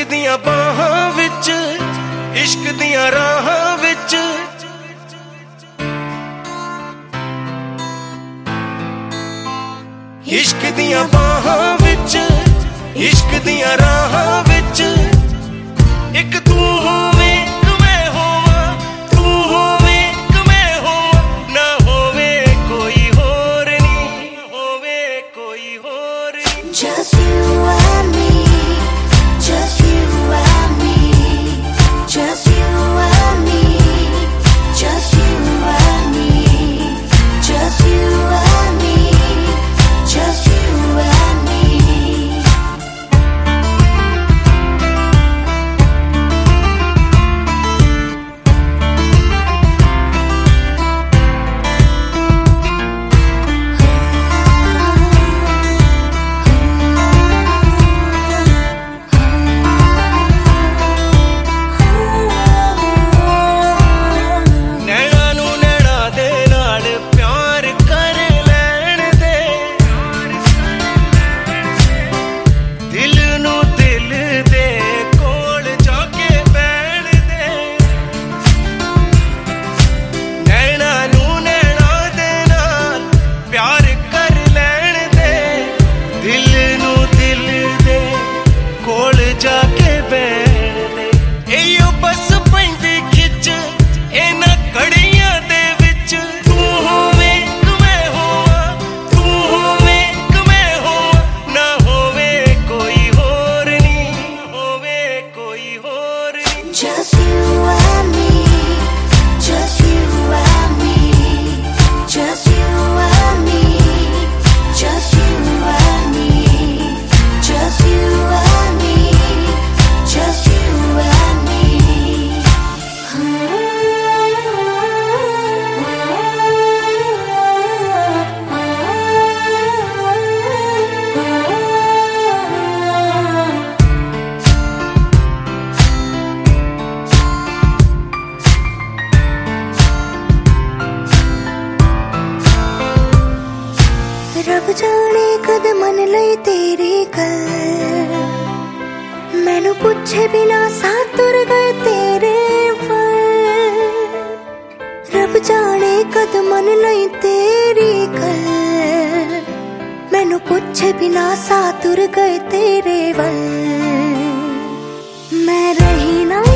दियां बाहां विच इश्क दियां राहां विच इश्क दियां बाहां विच इश्क दियां राहां विच एक तू होवे मैं होवां तू होवे मैं होवां ना होवे कोई होर नहीं होवे कोई होर नहीं। Just you and me, just you and me, just you and me, just you and me, just you and me, just you and me. जाके बैठ दे एयो बस पैंदी खिच इना घड़ियां दे विच तू होवे मैं होवां तू होवे मैं होवां ना होवे कोई होर नहीं होवे कोई होर नहीं। Just you and me, just you and me, just you and me, just you and me, just you and me, just you and me. रब जाने कद मन लई तेरी गल मैनू पूछे बिना सा तुर गए तेरे वल। रब जाने कद मन लई तेरी गल मैनू पूछे बिना सा तुर गए तेरे वल। मैं रही ना